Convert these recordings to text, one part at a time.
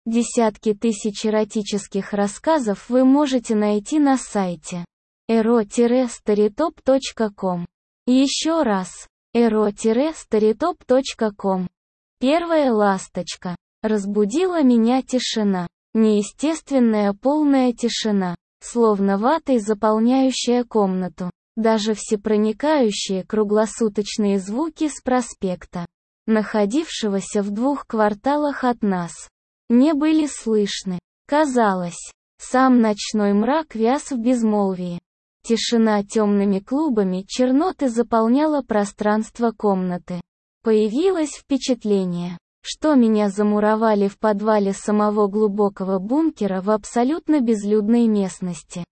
Десятки тысяч эротических рассказов вы можете найти на сайте ero-storytop.com. Еще раз, ero-storytop.com. Первая ласточка. Разбудила меня тишина. Неестественная полная тишина, словно ватой заполняющая комнату. Даже всепроникающие круглосуточные звуки с проспекта, находившегося в 2 кварталах от нас, не были слышны. Казалось, сам ночной мрак вяз в безмолвии. Тишина темными клубами черноты заполняла пространство комнаты. Появилось впечатление, что меня замуровали в подвале самого глубокого бункера в абсолютно безлюдной местности.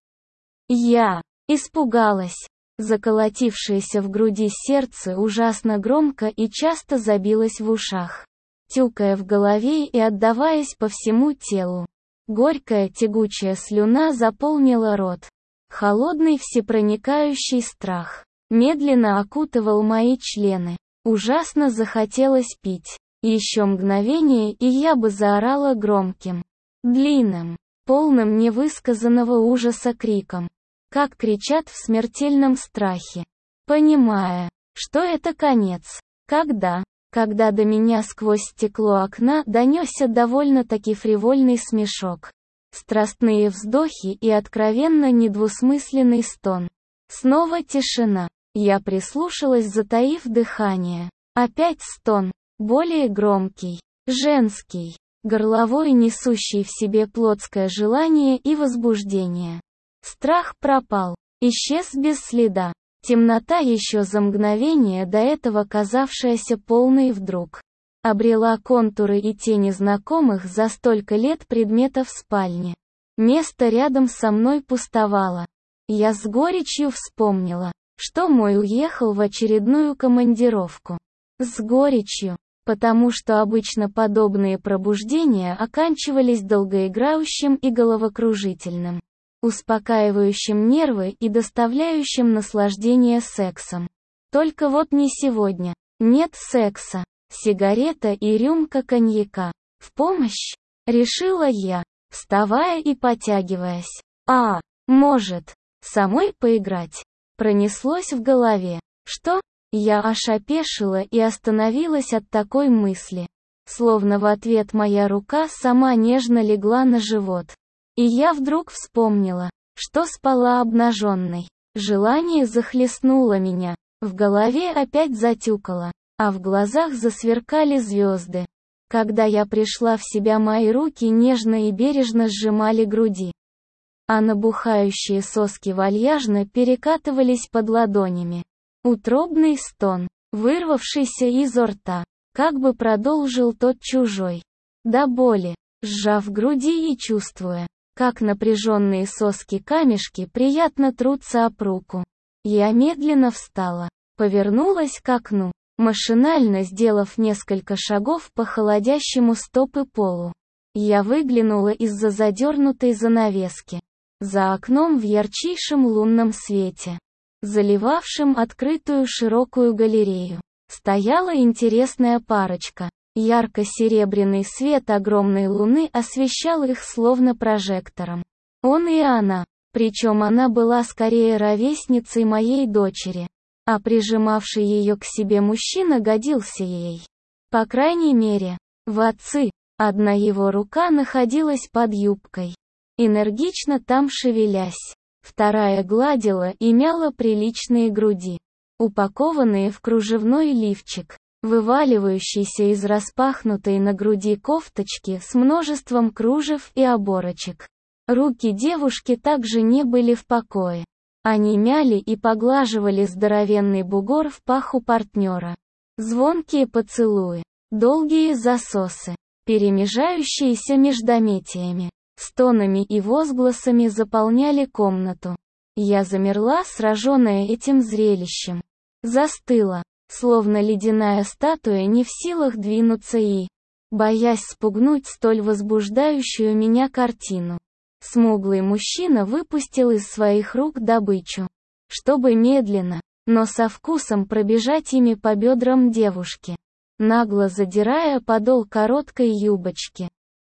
Я испугалась. Заколотившееся в груди сердце ужасно громко и часто забилось в ушах, тюкая в голове и отдаваясь по всему телу. Горькая тягучая слюна заполнила рот. Холодный всепроникающий страх медленно окутывал мои члены. Ужасно захотелось пить. Еще мгновение, и я бы заорала громким, длинным, полным невысказанного ужаса криком, как кричат в смертельном страхе, понимая, что это конец. Когда до меня сквозь стекло окна донесся довольно-таки фривольный смешок, страстные вздохи и откровенно недвусмысленный стон. Снова тишина. Я прислушалась, затаив дыхание. Опять стон, более громкий, женский, горловой, несущий в себе плотское желание и возбуждение. Страх пропал, исчез без следа. Темнота, еще за мгновение до этого казавшаяся полной, вдруг обрела контуры и тени знакомых за столько лет предметов в спальне. Место рядом со мной пустовало. Я с горечью вспомнила, что мой уехал в очередную командировку. С горечью, потому что обычно подобные пробуждения оканчивались долгоиграющим и головокружительным, успокаивающим нервы и доставляющим наслаждение сексом. Только вот не сегодня. Нет секса, сигарета и рюмка коньяка. В помощь? Решила я, вставая и потягиваясь. Может, самой поиграть? Пронеслось в голове. Что? Я аж опешила и остановилась от такой мысли. Словно в ответ моя рука сама нежно легла на живот. И я вдруг вспомнила, что спала обнаженной. Желание захлестнуло меня. В голове опять затюкало, а в глазах засверкали звезды. Когда я пришла в себя, мои руки нежно и бережно сжимали груди, а набухающие соски вальяжно перекатывались под ладонями. Утробный стон, вырвавшийся изо рта, как бы продолжил тот чужой. До боли, сжав груди и чувствуя, как напряженные соски-камешки приятно трутся об руку. Я медленно встала, повернулась к окну, машинально сделав несколько шагов по холодящему стопы полу. Я выглянула из-за задернутой занавески. За окном в ярчайшем лунном свете, заливавшем открытую широкую галерею, стояла интересная парочка. Ярко-серебряный свет огромной луны освещал их словно прожектором. Он и она, причем она была скорее ровесницей моей дочери, а прижимавший ее к себе мужчина годился ей. По крайней мере, в отцы. Одна его рука находилась под юбкой, энергично там шевелясь. Вторая гладила и мяла приличные груди, упакованные в кружевной лифчик, вываливающийся из распахнутой на груди кофточки с множеством кружев и оборочек. Руки девушки также не были в покое. Они мяли и поглаживали здоровенный бугор в паху партнера. Звонкие поцелуи, долгие засосы, перемежающиеся междометиями, стонами и возгласами заполняли комнату. Я замерла, сраженная этим зрелищем. Застыла, словно ледяная статуя, не в силах двинуться и, боясь спугнуть столь возбуждающую меня картину. Смуглый мужчина выпустил из своих рук добычу, чтобы медленно, но со вкусом пробежать ими по бедрам девушки, нагло задирая подол короткой юбочки.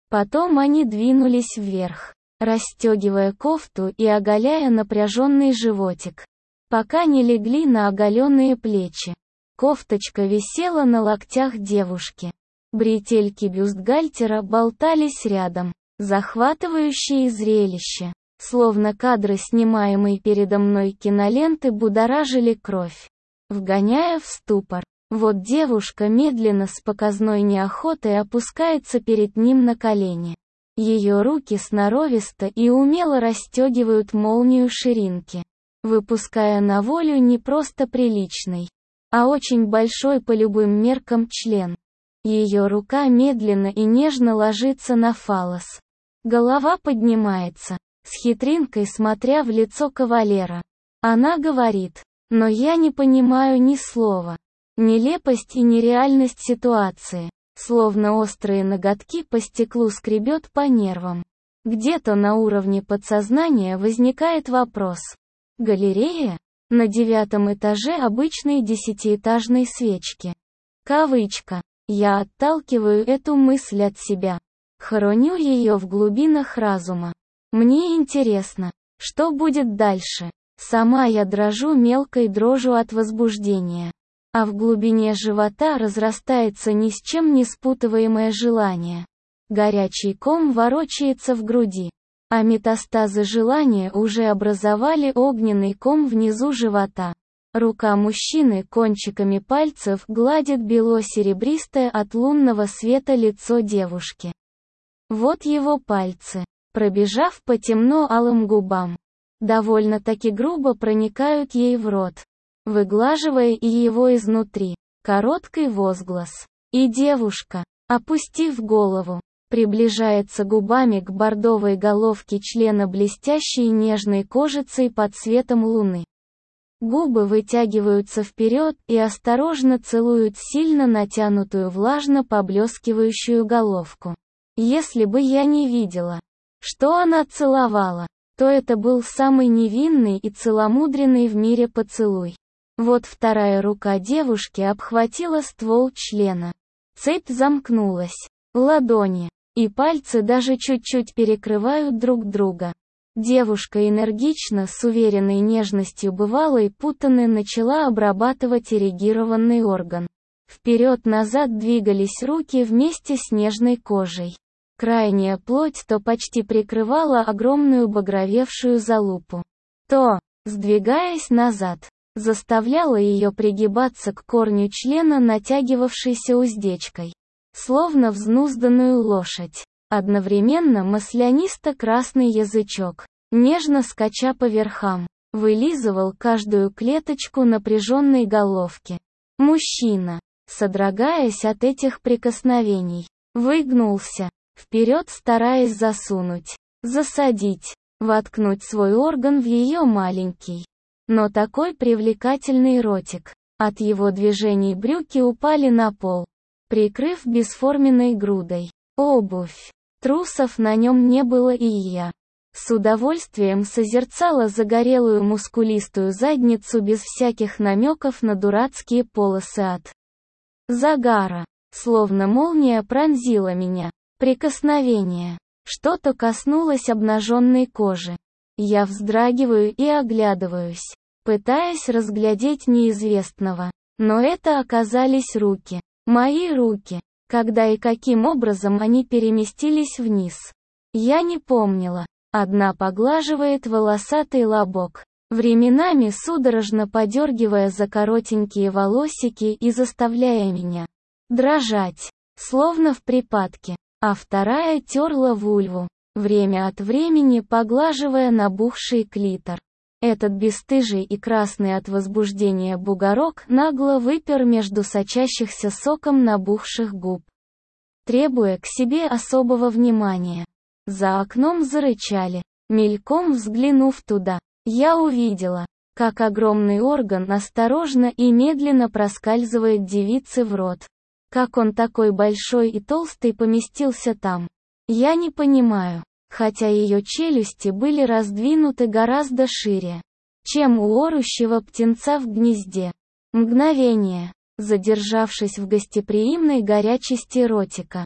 Потом они двинулись вверх, расстегивая кофту и оголяя напряженный животик, пока не легли на оголенные плечи. Кофточка висела на локтях девушки. Бретельки бюстгальтера болтались рядом. Захватывающее зрелище. Словно кадры, снимаемые передо мной киноленты, будоражили кровь, вгоняя в ступор. Вот девушка медленно с показной неохотой опускается перед ним на колени. Ее руки сноровисто и умело расстегивают молнию ширинки, выпуская на волю не просто приличный, а очень большой по любым меркам член. Ее рука медленно и нежно ложится на фаллос. Голова поднимается, с хитринкой смотря в лицо кавалера. Она говорит, но я не понимаю ни слова. Нелепость и нереальность ситуации, словно острые ноготки по стеклу, скребет по нервам. Где-то на уровне подсознания возникает вопрос. Галерея? На 9 этаже обычной 10-этажной свечки. Кавычка. Я отталкиваю эту мысль от себя. Хороню ее в глубинах разума. Мне интересно, что будет дальше. Сама я дрожу мелкой дрожью от возбуждения. А в глубине живота разрастается ни с чем не спутываемое желание. Горячий ком ворочается в груди, а метастазы желания уже образовали огненный ком внизу живота. Рука мужчины кончиками пальцев гладит бело-серебристое от лунного света лицо девушки. Вот его пальцы, пробежав по темно-алым губам, довольно-таки грубо проникают ей в рот, выглаживая и его изнутри. Короткий возглас. И девушка, опустив голову, приближается губами к бордовой головке члена, блестящей нежной кожицей под светом луны. Губы вытягиваются вперед и осторожно целуют сильно натянутую влажно поблескивающую головку. Если бы я не видела, что она целовала, то это был самый невинный и целомудренный в мире поцелуй. Вот вторая рука девушки обхватила ствол члена. Цепь замкнулась. Ладони и пальцы даже чуть-чуть перекрывают друг друга. Девушка энергично, с уверенной нежностью бывалой путаны, начала обрабатывать эрегированный орган. Вперед-назад двигались руки вместе с нежной кожей. Крайняя плоть то почти прикрывала огромную багровевшую залупу, то, сдвигаясь назад, заставляла ее пригибаться к корню члена натягивавшейся уздечкой, словно взнузданную лошадь. Одновременно маслянисто-красный язычок, нежно скача по верхам, вылизывал каждую клеточку напряженной головки. Мужчина, содрогаясь от этих прикосновений, выгнулся вперед, стараясь засунуть, засадить, воткнуть свой орган в ее маленький, но такой привлекательный ротик. От его движений брюки упали на пол, прикрыв бесформенной грудой. Обувь. Трусов на нем не было, и я с удовольствием созерцала загорелую мускулистую задницу без всяких намеков на дурацкие полосы от загара. Словно молния пронзила меня. Прикосновение. Что-то коснулось обнаженной кожи. Я вздрагиваю и оглядываюсь, пытаясь разглядеть неизвестного. Но это оказались руки. Мои руки. Когда и каким образом они переместились вниз, я не помнила. Одна поглаживает волосатый лобок, временами судорожно подергивая за коротенькие волосики и заставляя меня дрожать, словно в припадке, а вторая терла вульву, время от времени поглаживая набухший клитор. Этот бесстыжий и красный от возбуждения бугорок нагло выпер между сочащихся соком набухших губ, требуя к себе особого внимания. За окном зарычали. Мельком взглянув туда, я увидела, как огромный орган осторожно и медленно проскальзывает девице в рот. Как он такой большой и толстый поместился там? Я не понимаю. Хотя ее челюсти были раздвинуты гораздо шире, чем у орущего птенца в гнезде. Мгновение, задержавшись в гостеприимной горячести ротика,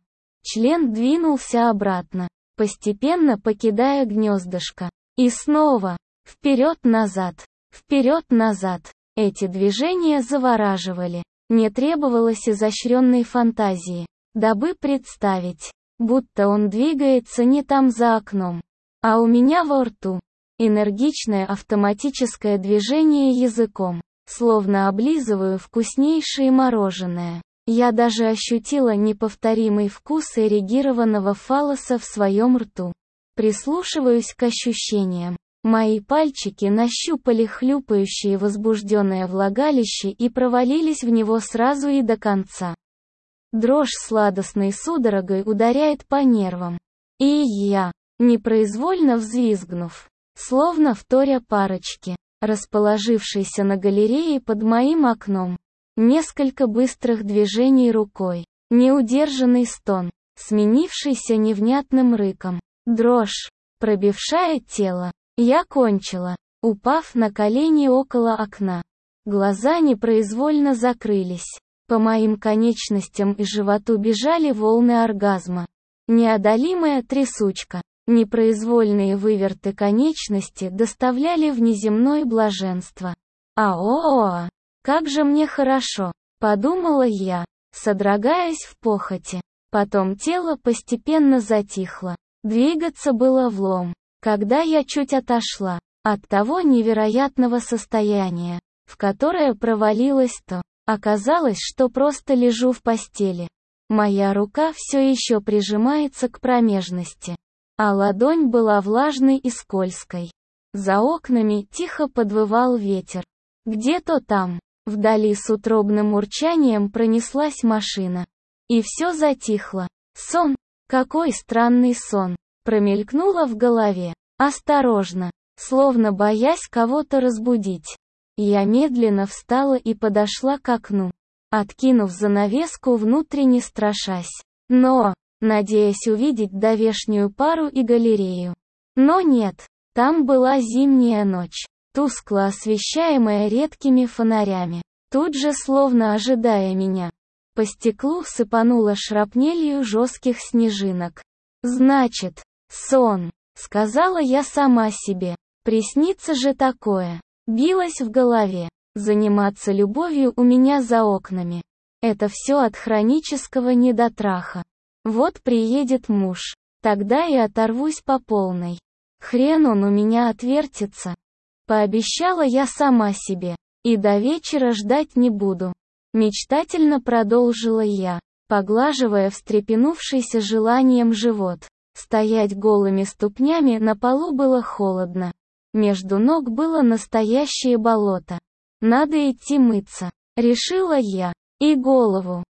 Член двинулся обратно, постепенно покидая гнездышко. И снова. Вперед-назад. Вперед-назад. Эти движения завораживали. Не требовалось изощренной фантазии, дабы представить, будто он двигается не там за окном, а у меня во рту. Энергичное автоматическое движение языком, словно облизываю вкуснейшее мороженое. Я даже ощутила неповторимый вкус эрегированного фаллоса в своем рту. Прислушиваюсь к ощущениям. Мои пальчики нащупали хлюпающее возбужденное влагалище и провалились в него сразу и до конца. Дрожь сладостной судорогой ударяет по нервам. И я, непроизвольно взвизгнув, словно вторя парочке, расположившейся на галерее под моим окном. Несколько быстрых движений рукой, неудержанный стон, сменившийся невнятным рыком. Дрожь, пробившая тело. Я кончила, упав на колени около окна. Глаза непроизвольно закрылись. По моим конечностям и животу бежали волны оргазма. Неодолимая трясучка, непроизвольные выверты конечности доставляли внеземное блаженство. «Ао-о-о, как же мне хорошо», — подумала я, содрогаясь в похоти. Потом тело постепенно затихло. Двигаться было влом. Когда я чуть отошла от того невероятного состояния, в которое провалилась, то оказалось, что просто лежу в постели. Моя рука все еще прижимается к промежности, а ладонь была влажной и скользкой. За окнами тихо подвывал ветер. Где-то там, вдали с утробным урчанием пронеслась машина. И все затихло. Сон, какой странный сон. Промелькнуло в голове. Осторожно, словно боясь кого-то разбудить. Я медленно встала и подошла к окну, откинув занавеску, внутренне страшась. Но, надеясь увидеть давешнюю пару и галерею. Но нет, там была зимняя ночь, тускло освещаемая редкими фонарями. Тут же, словно ожидая меня, по стеклу сыпануло шрапнелью жестких снежинок. Значит, сон, сказала я сама себе. Приснится же такое. Билось в голове. Заниматься любовью у меня за окнами. Это все от хронического недотраха. Вот приедет муж. Тогда и оторвусь по полной. Хрен он у меня отвертится. Пообещала я сама себе. И до вечера ждать не буду. Мечтательно продолжила я, поглаживая встрепенувшийся желанием живот. Стоять голыми ступнями на полу было холодно. Между ног было настоящее болото. Надо идти мыться, решила я. И голову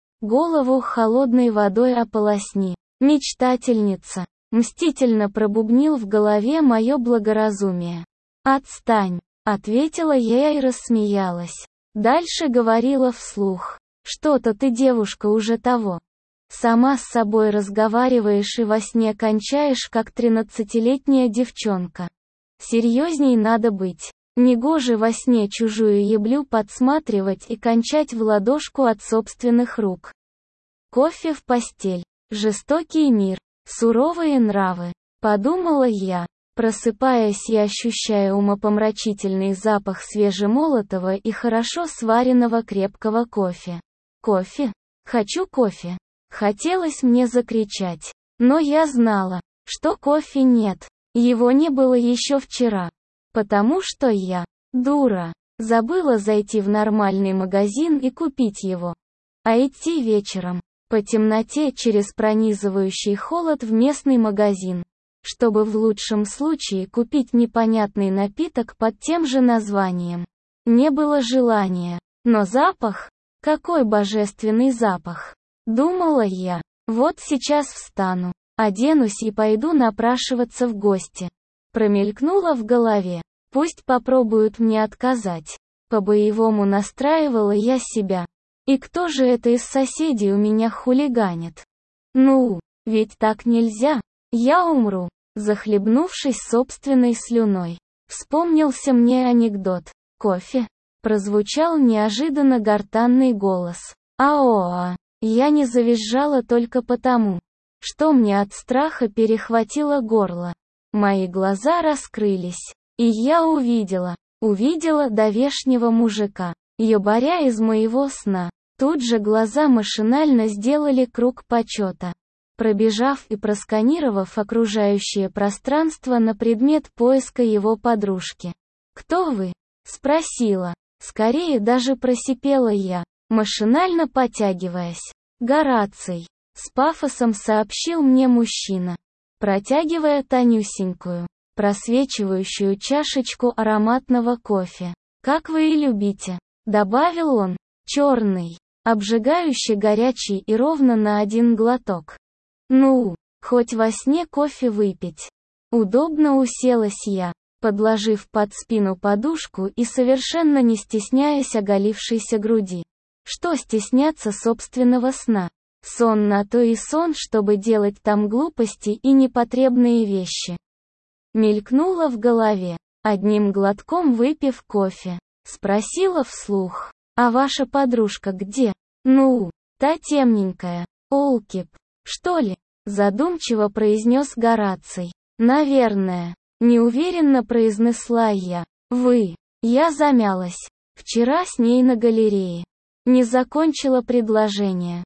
холодной водой ополосни. Мечтательница. Мстительно пробубнил в голове мое благоразумие. «Отстань», — ответила я и рассмеялась. Дальше говорила вслух. «Что-то ты, девушка, уже того. Сама с собой разговариваешь и во сне кончаешь, как 13-летняя девчонка. Серьезней надо быть. Негоже во сне чужую еблю подсматривать и кончать в ладошку от собственных рук. Кофе в постель. Жестокий мир. Суровые нравы. Подумала я, просыпаясь и ощущая умопомрачительный запах свежемолотого и хорошо сваренного крепкого кофе. Кофе? Хочу кофе. Хотелось мне закричать. Но я знала, что кофе нет. Его не было еще вчера. Потому что я, дура, забыла зайти в нормальный магазин и купить его. А идти вечером, по темноте через пронизывающий холод в местный магазин, чтобы в лучшем случае купить непонятный напиток под тем же названием. Не было желания. Но запах? Какой божественный запах! Думала я, вот сейчас встану, оденусь и пойду напрашиваться в гости. Промелькнуло в голове. Пусть попробуют мне отказать. По-боевому настраивала я себя. И кто же это из соседей у меня хулиганит? Ну, ведь так нельзя. Я умру, захлебнувшись собственной слюной. Вспомнился мне анекдот. Кофе? Прозвучал неожиданно гортанный голос. Я не завизжала только потому, что мне от страха перехватило горло. Мои глаза раскрылись, и я увидела давешнего мужика, ябаря из моего сна. Тут же глаза машинально сделали круг почета, пробежав и просканировав окружающее пространство на предмет поиска его подружки. «Кто вы?» — спросила. Скорее даже просипела я, машинально потягиваясь. «Гораций», — с пафосом сообщил мне мужчина, протягивая тонюсенькую, просвечивающую чашечку ароматного кофе. «Как вы и любите», — добавил он, черный, обжигающе горячий и ровно на один глоток. «Ну, хоть во сне кофе выпить». Удобно уселась я, подложив под спину подушку и совершенно не стесняясь оголившейся груди. Что стесняться собственного сна? Сон на то и сон, чтобы делать там глупости и непотребные вещи. Мелькнуло в голове. Одним глотком выпив кофе, спросила вслух: «А ваша подружка где?» «Ну, та темненькая, Олкип, что ли?» Задумчиво произнес Гораций. «Наверное», — неуверенно произнесла я. «Вы?» Я замялась. «Вчера с ней на галерее». Не закончила предложение.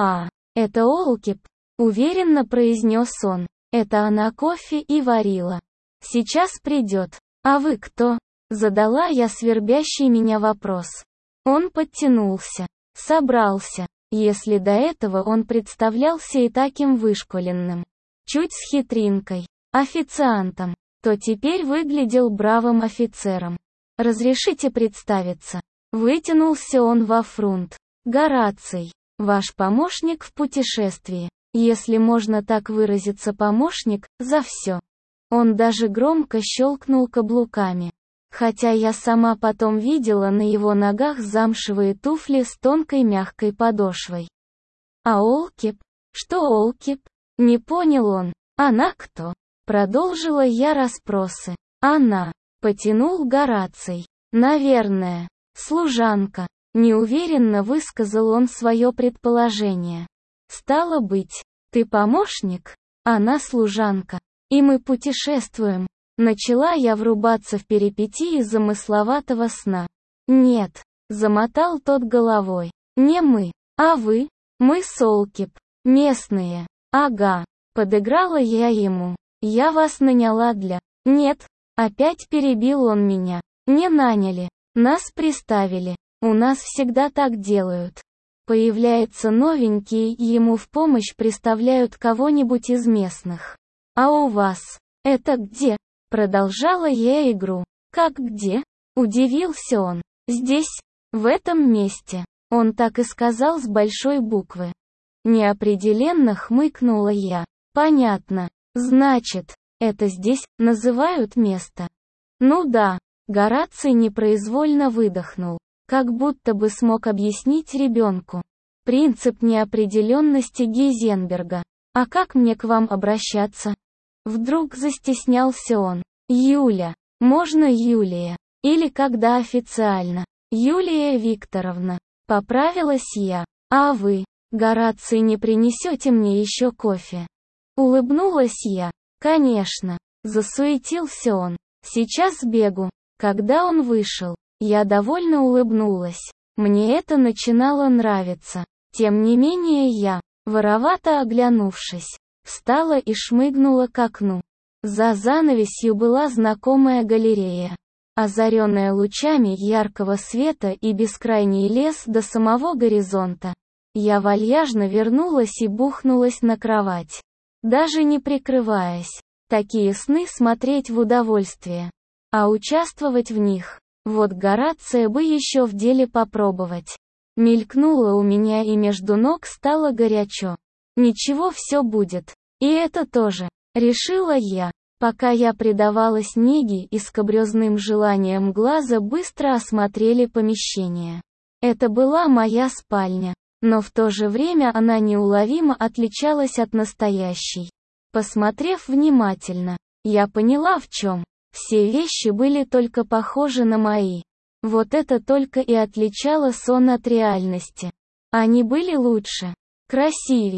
Это Олкип», — уверенно произнес он. «Это она кофе и варила. Сейчас придет». «А вы кто?» — задала я свербящий меня вопрос. Он подтянулся. Собрался. Если до этого он представлялся и таким вышколенным, чуть с хитринкой, официантом, то теперь выглядел бравым офицером. «Разрешите представиться?» Вытянулся он во фрунт. «Гораций, ваш помощник в путешествии, если можно так выразиться, помощник, за все». Он даже громко щелкнул каблуками. Хотя я сама потом видела на его ногах замшевые туфли с тонкой мягкой подошвой. «А Олкип? Что Олкип?» Не понял он. «Она кто?» Продолжила я расспросы. «Она», — потянул Гораций. «Наверное, служанка», — неуверенно высказал он свое предположение. «Стало быть, ты помощник? Она служанка. И мы путешествуем». Начала я врубаться в перипетии замысловатого сна. «Нет», — замотал тот головой. «Не мы. А вы?» «Мы с Олкип. Местные». «Ага», — подыграла я ему. «Я вас наняла для...» «Нет», — опять перебил он меня. «Не наняли. Нас приставили. У нас всегда так делают. Появляется новенький, и ему в помощь приставляют кого-нибудь из местных. А у вас? Это где?» Продолжала я игру. «Как где?» Удивился он. «Здесь, в этом месте». Он так и сказал с большой буквы. Неопределенно хмыкнула я. «Понятно. Значит, это здесь называют место?» «Ну да». Гораций непроизвольно выдохнул, как будто бы смог объяснить ребенку. Принцип неопределенности Гейзенберга. «А как мне к вам обращаться?» Вдруг застеснялся он. «Юля. Можно Юлия. Или когда официально. Юлия Викторовна». Поправилась я. «А вы, Гораций, не принесете мне еще кофе?» Улыбнулась я. «Конечно». Засуетился он. «Сейчас сбегу». Когда он вышел, я довольно улыбнулась. Мне это начинало нравиться. Тем не менее я, воровато оглянувшись, встала и шмыгнула к окну. За занавесью была знакомая галерея, озаренная лучами яркого света, и бескрайний лес до самого горизонта. Я вальяжно вернулась и бухнулась на кровать, даже не прикрываясь. Такие сны смотреть в удовольствие, а участвовать в них, вот Горация бы еще в деле попробовать. Мелькнуло у меня, и между ног стало горячо. Ничего, все будет. И это тоже, решила я. Пока я предавалась неге и скабрёзным желаниям глаза быстро осмотрели помещение. Это была моя спальня, но в то же время она неуловимо отличалась от настоящей. Посмотрев внимательно, я поняла, в чем. Все вещи были только похожи на мои. Вот это только и отличало сон от реальности. Они были лучше, красивее.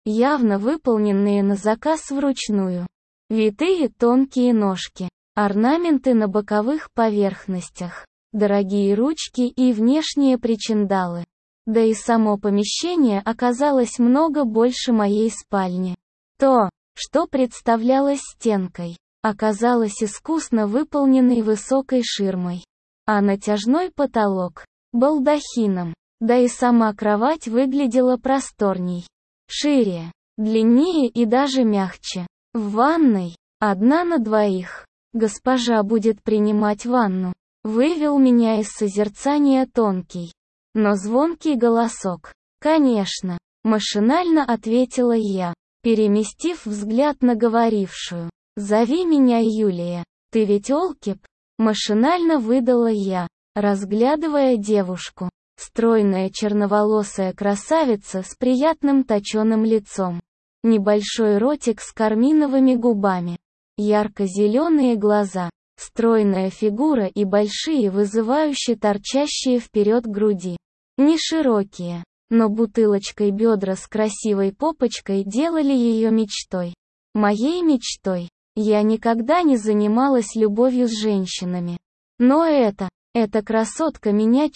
явно выполненные на заказ вручную. Витые тонкие ножки, орнаменты на боковых поверхностях, дорогие ручки и внешние причиндалы. Да и само помещение оказалось много больше моей спальни. То, что представлялось стенкой, оказалось искусно выполненной высокой ширмой, а натяжной потолок — балдахином, да и сама кровать выглядела просторней, шире, длиннее и даже мягче. В ванной, одна на двоих, госпожа будет принимать ванну, вывел меня из созерцания тонкий, но звонкий голосок. «Конечно», — машинально ответила я, переместив взгляд на говорившую. «Зови меня Юлия, ты ведь Олкип?» — машинально выдала я, разглядывая девушку. Стройная черноволосая красавица с приятным точеным лицом. Небольшой ротик с карминовыми губами. Ярко-зеленые глаза. Стройная фигура и большие вызывающе торчащие вперед груди. Не широкие, но бутылочкой бедра с красивой попочкой делали ее мечтой. Моей мечтой. Я никогда не занималась любовью с женщинами. Но эта красотка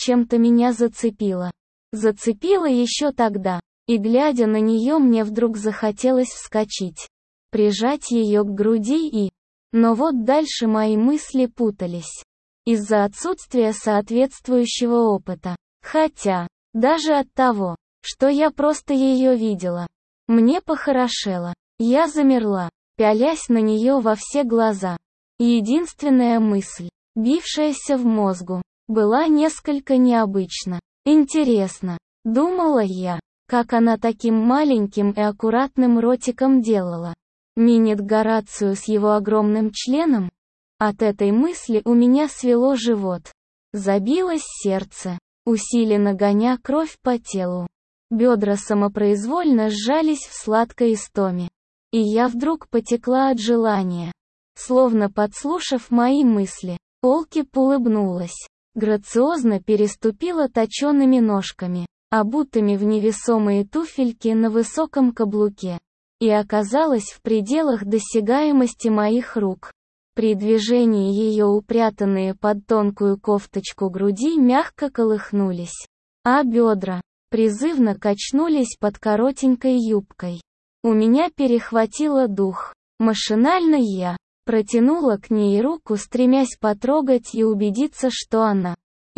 меня зацепила. Зацепила еще тогда, и глядя на нее мне вдруг захотелось вскочить, прижать ее к груди и... Но вот дальше мои мысли путались. Из-за отсутствия соответствующего опыта. Хотя, даже от того, что я просто ее видела, мне похорошело. Я замерла, пялясь на нее во все глаза. И единственная мысль, бившаяся в мозгу, была несколько необычна. Интересно, думала я, как она таким маленьким и аккуратным ротиком делала. Минит Горацию с его огромным членом? От этой мысли у меня свело живот. Забилось сердце, усиленно гоня кровь по телу. Бедра самопроизвольно сжались в сладкой истоме. И я вдруг потекла от желания. Словно подслушав мои мысли, Олкип улыбнулась. Грациозно переступила точеными ножками, обутыми в невесомые туфельки на высоком каблуке, и оказалась в пределах досягаемости моих рук. При движении ее упрятанные под тонкую кофточку груди мягко колыхнулись, а бедра призывно качнулись под коротенькой юбкой. У меня перехватило дух. Машинально я протянула к ней руку, стремясь потрогать и убедиться, что она,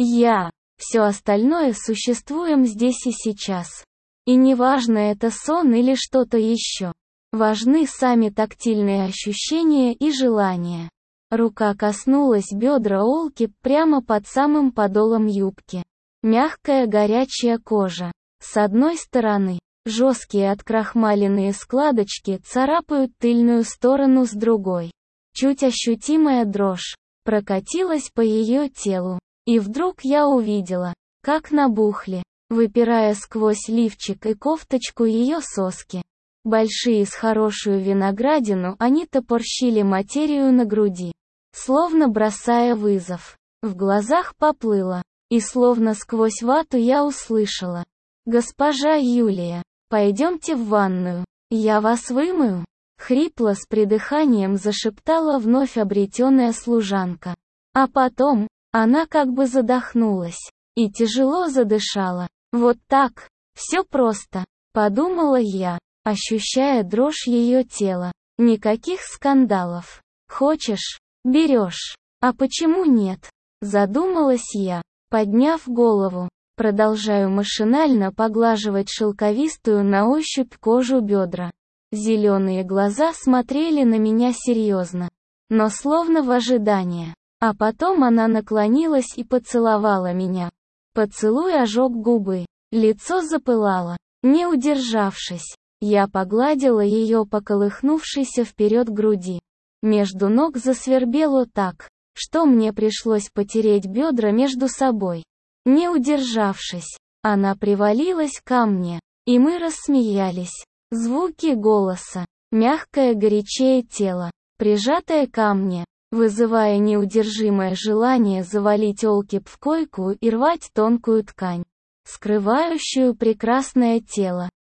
все остальное существуем здесь и сейчас. И неважно, это сон или что-то еще. Важны сами тактильные ощущения и желания. Рука коснулась бедра Олкип прямо под самым подолом юбки. Мягкая горячая кожа. С одной стороны, жесткие открахмаленные складочки царапают тыльную сторону, с другой. Чуть ощутимая дрожь прокатилась по ее телу. И вдруг я увидела, как набухли, выпирая сквозь лифчик и кофточку, ее соски. Большие с хорошую виноградину, они топорщили материю на груди, словно бросая вызов. В глазах поплыло, и словно сквозь вату я услышала: «Госпожа Юлия, пойдемте в ванную, я вас вымою». Хрипло с придыханием зашептала вновь обретенная служанка. А потом, она как бы задохнулась и тяжело задышала. Вот так, все просто, подумала я, ощущая дрожь ее тела. Никаких скандалов. Хочешь, берешь. А почему нет? Задумалась я, подняв голову. Продолжаю машинально поглаживать шелковистую на ощупь кожу бедра. Зеленые глаза смотрели на меня серьезно, но словно в ожидании. А потом она наклонилась и поцеловала меня. Поцелуй ожег губы, лицо запылало. Не удержавшись, я погладила ее по колыхнувшейся вперед груди. Между ног засвербело так, что мне пришлось потереть бедра между собой. Не удержавшись, она привалилась ко мне, и мы рассмеялись. Звуки голоса, мягкое горячее тело, прижатое ко мне, вызывая неудержимое желание завалить Олкип в койку и рвать тонкую ткань, скрывающую прекрасное тело.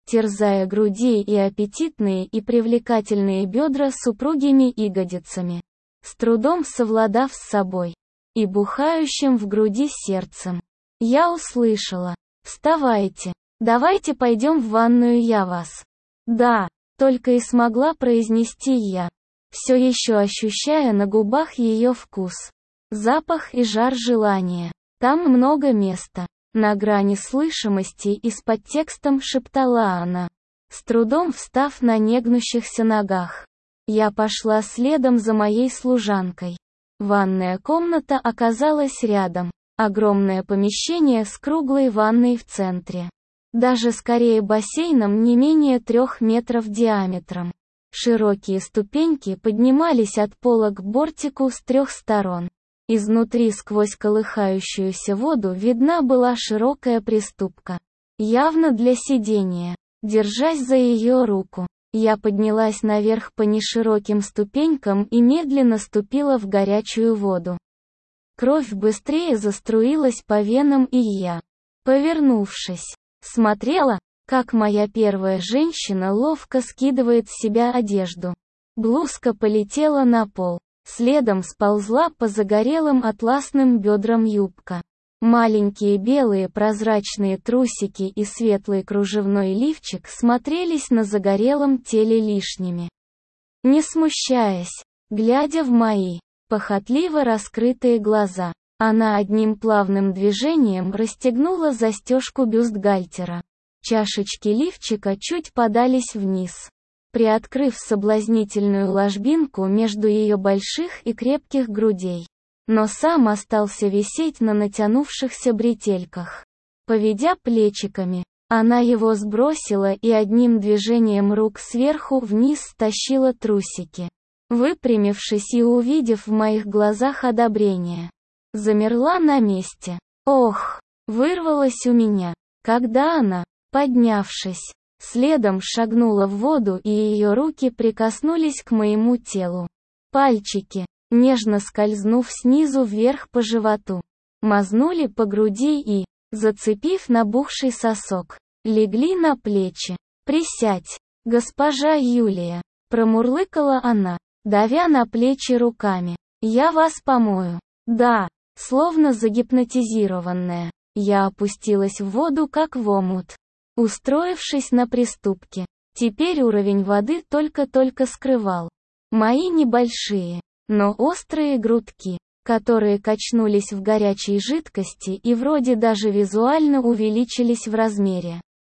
терзая груди и аппетитные и привлекательные бедра с упругими ягодицами, с трудом совладав с собой и бухающим в груди сердцем. Я услышала: «Вставайте, давайте пойдем в ванную, я вас». «Да», только и смогла произнести я, все еще ощущая на губах ее вкус, запах и жар желания. «Там много места». На грани слышимости и с подтекстом шептала она, с трудом встав на негнущихся ногах. Я пошла следом за моей служанкой. Ванная комната оказалась рядом. Огромное помещение с круглой ванной в центре. Даже скорее бассейном не менее 3 метров диаметром. Широкие ступеньки поднимались от пола к бортику с 3 сторон. Изнутри сквозь колыхающуюся воду видна была широкая приступка. Явно для сидения. Держась за ее руку, я поднялась наверх по нешироким ступенькам и медленно ступила в горячую воду. Кровь быстрее заструилась по венам, и я, повернувшись, смотрела, как моя первая женщина ловко скидывает с себя одежду. Блузка полетела на пол. Следом сползла по загорелым атласным бедрам юбка. Маленькие белые прозрачные трусики и светлый кружевной лифчик смотрелись на загорелом теле лишними. Не смущаясь, глядя в мои похотливо раскрытые глаза, она одним плавным движением расстегнула застежку бюстгальтера. Чашечки лифчика чуть подались вниз, приоткрыв соблазнительную ложбинку между ее больших и крепких грудей. Но сам остался висеть на натянувшихся бретельках. Поведя плечиками, она его сбросила и одним движением рук сверху вниз стащила трусики. Выпрямившись и увидев в моих глазах одобрение, замерла на месте. Ох, вырвалось у меня, когда она, поднявшись, следом шагнула в воду, и ее руки прикоснулись к моему телу. Пальчики, нежно скользнув снизу вверх по животу, мазнули по груди и, зацепив набухший сосок, легли на плечи. «Присядь, госпожа Юлия», — промурлыкала она, давя на плечи руками. «Я вас помою». «Да», словно загипнотизированная, я опустилась в воду как в омут, устроившись на приступке. Теперь уровень воды только-только скрывал мои небольшие, но острые грудки, которые качнулись в горячей жидкости и вроде даже визуально увеличились в размере.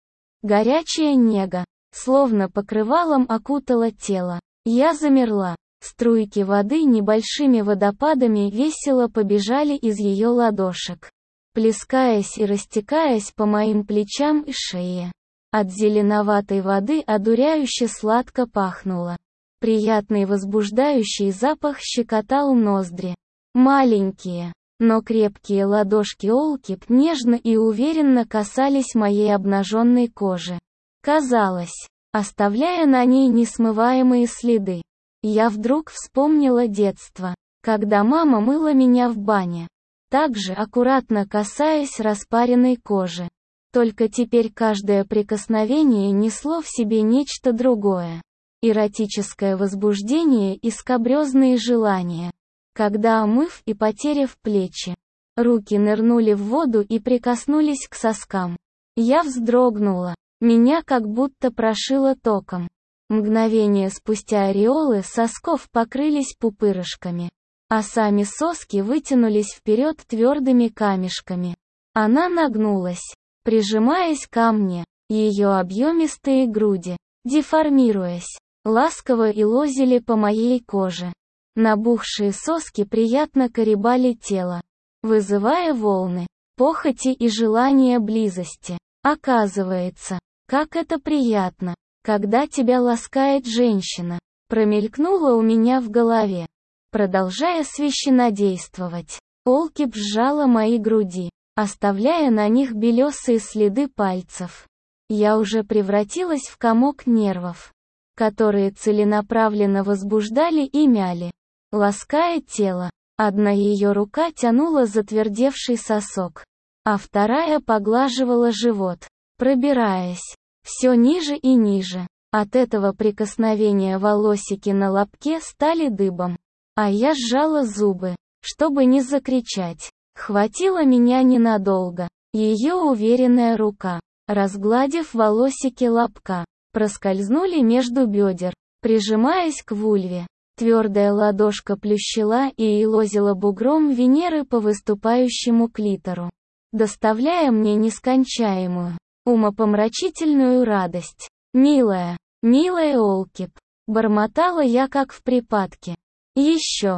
Горячая нега, словно покрывалом, окутала тело. Я замерла. Струйки воды небольшими водопадами весело побежали из ее ладошек, плескаясь и растекаясь по моим плечам и шее. От зеленоватой воды одуряюще сладко пахнуло. Приятный возбуждающий запах щекотал ноздри. Маленькие, но крепкие ладошки Олкип нежно и уверенно касались моей обнаженной кожи. Казалось, оставляя на ней несмываемые следы. Я вдруг вспомнила детство, когда мама мыла меня в бане, также аккуратно касаясь распаренной кожи. Только теперь каждое прикосновение несло в себе нечто другое. Эротическое возбуждение и скабрёзные желания. Когда, омыв и потеряв плечи, руки нырнули в воду и прикоснулись к соскам, я вздрогнула, меня как будто прошило током. Мгновение спустя ореолы сосков покрылись пупырышками, а сами соски вытянулись вперед твердыми камешками. Она нагнулась, прижимаясь ко мне, ее объемистые груди, деформируясь, ласково илозили по моей коже. Набухшие соски приятно колебали тело, вызывая волны похоти и желания близости. Оказывается, как это приятно, когда тебя ласкает женщина, промелькнуло у меня в голове. Продолжая священнодействовать, Олкип сжала мои груди, оставляя на них белесые следы пальцев. Я уже превратилась в комок нервов, которые целенаправленно возбуждали и мяли. Лаская тело, одна ее рука тянула затвердевший сосок, а вторая поглаживала живот, пробираясь все ниже и ниже. От этого прикосновения волосики на лобке стали дыбом. А я сжала зубы, чтобы не закричать. Хватило меня ненадолго. Ее уверенная рука, разгладив волосики лобка, проскользнули между бедер, прижимаясь к вульве. Твердая ладошка плющила и елозила бугром Венеры по выступающему клитору, доставляя мне нескончаемую, умопомрачительную радость. «Милая, милая Олкип», — бормотала я как в припадке. Еще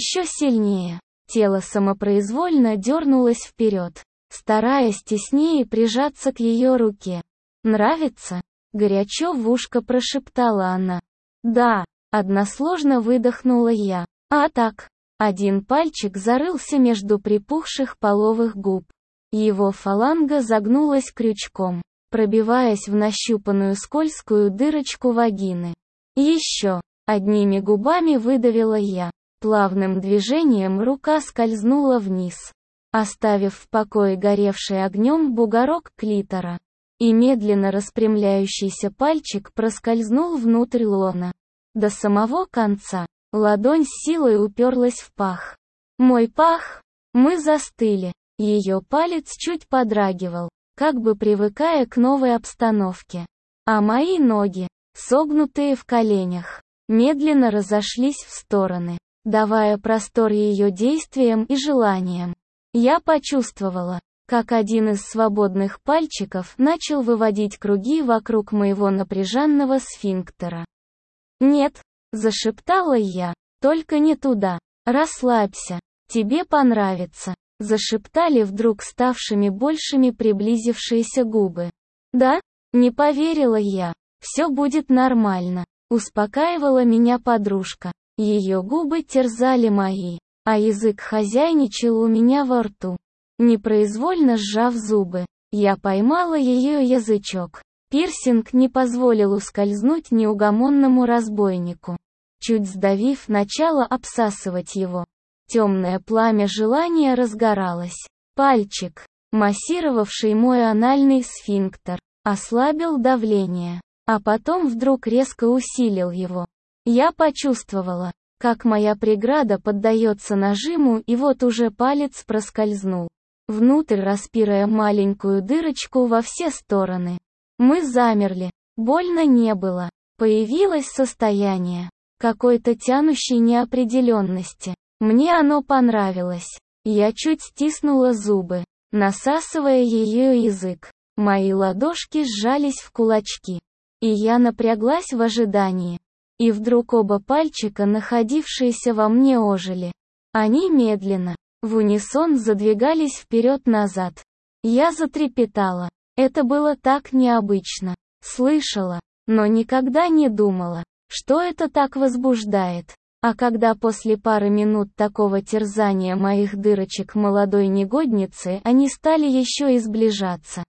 сильнее. Тело самопроизвольно дернулось вперед, стараясь теснее прижаться к ее руке. «Нравится?» — горячо в ушко прошептала она. «Да», — односложно выдохнула я. «А так?» Один пальчик зарылся между припухших половых губ. Его фаланга загнулась крючком, пробиваясь в нащупанную скользкую дырочку вагины. «Еще!» — одними губами выдавила я. Плавным движением рука скользнула вниз, оставив в покое горевший огнем бугорок клитора. И медленно распрямляющийся пальчик проскользнул внутрь лона. До самого конца. Ладонь с силой уперлась в пах. Мой пах. Мы застыли. Ее палец чуть подрагивал, как бы привыкая к новой обстановке. А мои ноги, согнутые в коленях, медленно разошлись в стороны, давая простор ее действиям и желаниям. Я почувствовала, как один из свободных пальчиков начал выводить круги вокруг моего напряженного сфинктера. «Нет», — зашептала я, — «только не туда. Расслабься, тебе понравится», — зашептали вдруг ставшими большими приблизившиеся губы. «Да?» — не поверила я. «Все будет нормально», — успокаивала меня подружка. Ее губы терзали мои, а язык хозяйничал у меня во рту. Непроизвольно сжав зубы, я поймала ее язычок. Пирсинг не позволил ускользнуть неугомонному разбойнику. Чуть сдавив, начала обсасывать его. Темное пламя желания разгоралось. Пальчик, массировавший мой анальный сфинктер, ослабил давление, а потом вдруг резко усилил его. Я почувствовала, как моя преграда поддается нажиму, и вот уже палец проскользнул внутрь, распирая маленькую дырочку во все стороны. Мы замерли. Больно не было. Появилось состояние какой-то тянущей неопределенности. Мне оно понравилось. Я чуть стиснула зубы, насасывая ее язык. Мои ладошки сжались в кулачки. И я напряглась в ожидании. И вдруг оба пальчика, находившиеся во мне, ожили. Они медленно, в унисон задвигались вперед-назад. Я затрепетала. Это было так необычно. Слышала, но никогда не думала, что это так возбуждает. А когда после пары минут такого терзания моих дырочек молодой негодницы они стали еще и сближаться,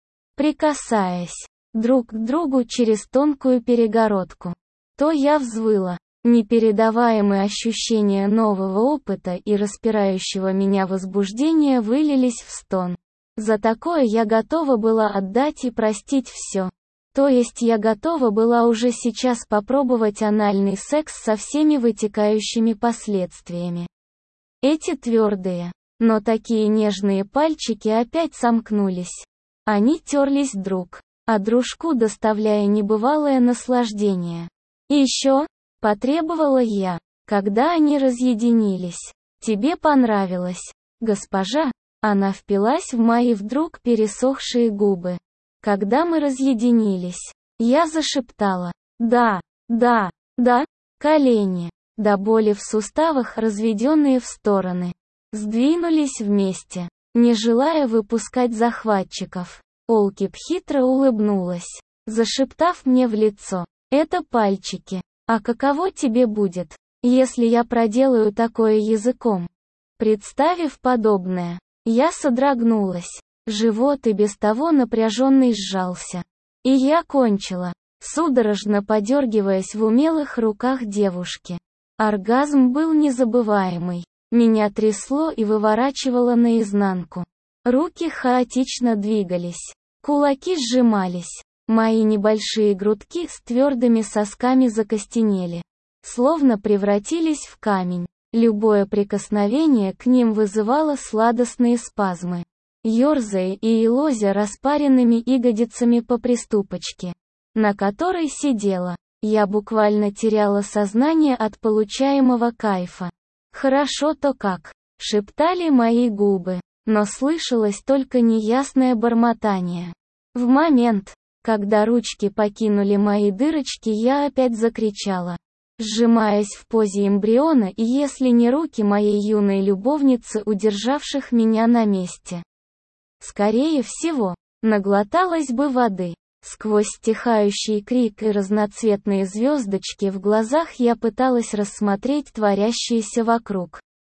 прикасаясь друг к другу через тонкую перегородку, то я взвыла. Непередаваемые ощущения нового опыта и распирающего меня возбуждения вылились в стон. За такое я готова была отдать и простить все. То есть я готова была уже сейчас попробовать анальный секс со всеми вытекающими последствиями. Эти твердые, но такие нежные пальчики опять сомкнулись. Они терлись друг о дружку, доставляя небывалое наслаждение. И еще, потребовала я, когда они разъединились. Тебе понравилось, госпожа? Она впилась в мои вдруг пересохшие губы. Когда мы разъединились, я зашептала: «Да, да, да». Колени, до боли в суставах разведенные в стороны, сдвинулись вместе, не желая выпускать захватчиков. Олкип хитро улыбнулась, зашептав мне в лицо: «Это пальчики. А каково тебе будет, если я проделаю такое языком?» Представив подобное, я содрогнулась. Живот и без того напряженный сжался. И я кончила, судорожно подергиваясь в умелых руках девушки. Оргазм был незабываемый. Меня трясло и выворачивало наизнанку. Руки хаотично двигались. Кулаки сжимались. Мои небольшие грудки с твердыми сосками закостенели, словно превратились в камень. Любое прикосновение к ним вызывало сладостные спазмы, ёрзая и елозя распаренными ягодицами по приступочке, на которой сидела. Я буквально теряла сознание от получаемого кайфа. «Хорошо-то как», — шептали мои губы, но слышалось только неясное бормотание. В момент, когда ручки покинули мои дырочки, я опять закричала, сжимаясь в позе эмбриона, и если не руки моей юной любовницы, удержавших меня на месте, скорее всего, наглоталась бы воды. Сквозь стихающий крик и разноцветные звездочки в глазах я пыталась рассмотреть творящееся вокруг.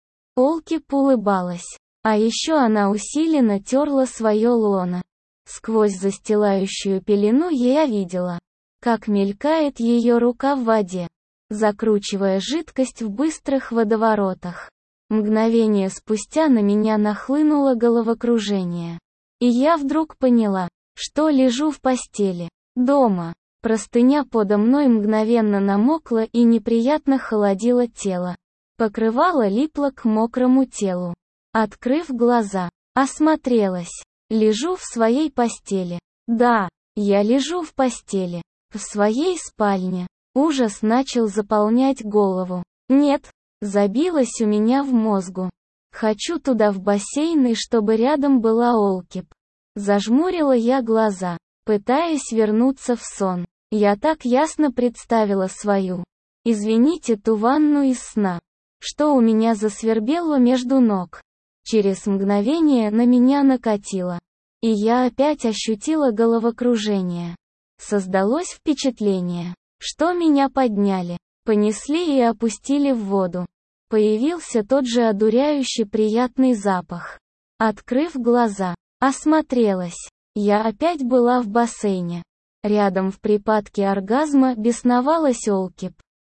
Олкип улыбалась, а еще она усиленно терла свое лоно. Сквозь застилающую пелену я видела, как мелькает ее рука в воде, закручивая жидкость в быстрых водоворотах. Мгновение спустя на меня нахлынуло головокружение. И я вдруг поняла, что лежу в постели. Дома. Простыня подо мной мгновенно намокла и неприятно холодила тело. Покрывало липло к мокрому телу. Открыв глаза, осмотрелась. Лежу в своей постели. Да, я лежу в постели. В своей спальне. Ужас начал заполнять голову. Нет, забилось у меня в мозгу. Хочу туда в бассейн, и чтобы рядом была Олкип. Зажмурила я глаза, пытаясь вернуться в сон. Я так ясно представила свою, извините, ту ванну из сна, что у меня засвербело между ног. Через мгновение на меня накатило, и я опять ощутила головокружение. Создалось впечатление, что меня подняли, понесли и опустили в воду. Появился тот же одуряющий приятный запах. Открыв глаза, осмотрелась. Я опять была в бассейне. Рядом в припадке оргазма бесновалась Олкип.